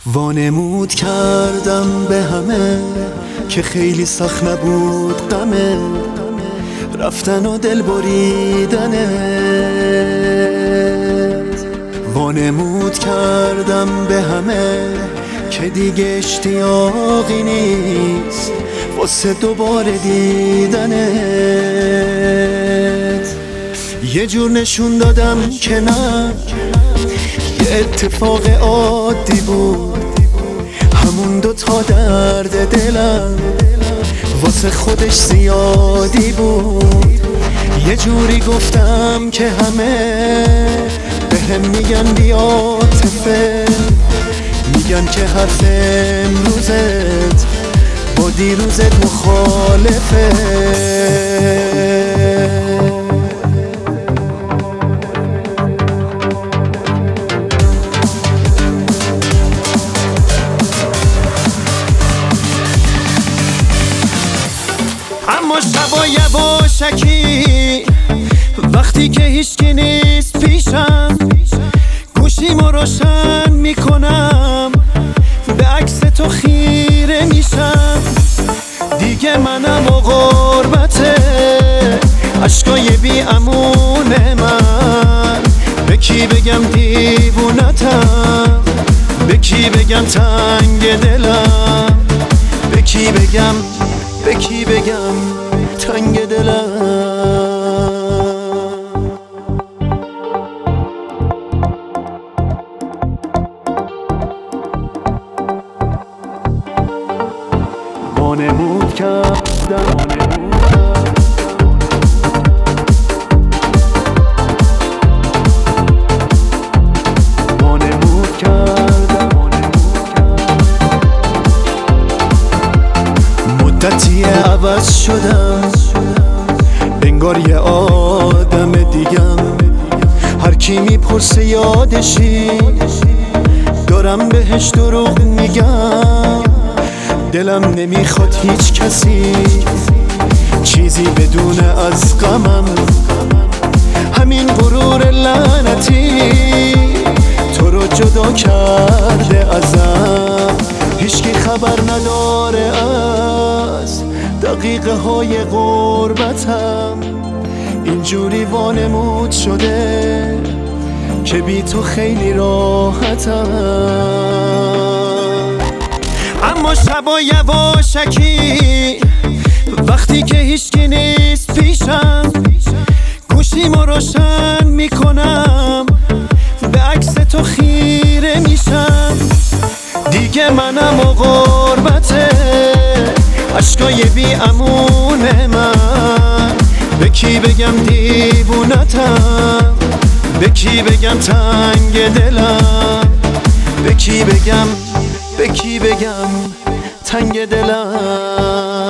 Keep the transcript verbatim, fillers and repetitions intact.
وانمود کردم به همه که خیلی سخت نبود غمه رفتن و دل بریدنت. وانمود کردم به همه که دیگه اشتیاقی نیست واسه دوباره دیدنت. یه جور نشون دادم که نه، یه اتفاق عادی بود، همون دوتا درد دلم واسه خودش زیادی بود. یه جوری گفتم که همه به هم میگن بی‌عاطفه، میگن که حرف امروزت با دیروزت مخالفه. اما شبا یواشکی وقتی که هیچکی نیست پیشم، گوشیمو روشن میکنم به عکس تو خیره میشم. دیگه منم و غربته، عشقای بی امون من، به کی بگم دیوونتم، به کی بگم تنگ دلم، به کی بگم به کی بگم تنگ دلم. وانمود کردم وانمود کردم مدتی عوض شدم، انگار یه آدم دیگم. هر کی میپرسه یادشی، دارم بهش دروغ میگم. دلم نمیخواد هیچ کسی چیزی بدونه از غمم. همین غرور لعنتی تو رو جدا کرده ازم. هیچکی خبر نداره از دقیقه های غربتم. اینجوری وانمود شده که بی تو خیلی راحتم. اما شبا یواشکی وقتی که هیچکی نیست پیشم، گوشیمو روشن میکنم به عکس تو خیره میشم. دیگه منم و غربته، عشقای بی امون من، به کی بگم دیوونتم، به کی بگم تنگ دلم، به کی بگم به کی بگم تنگ دلم.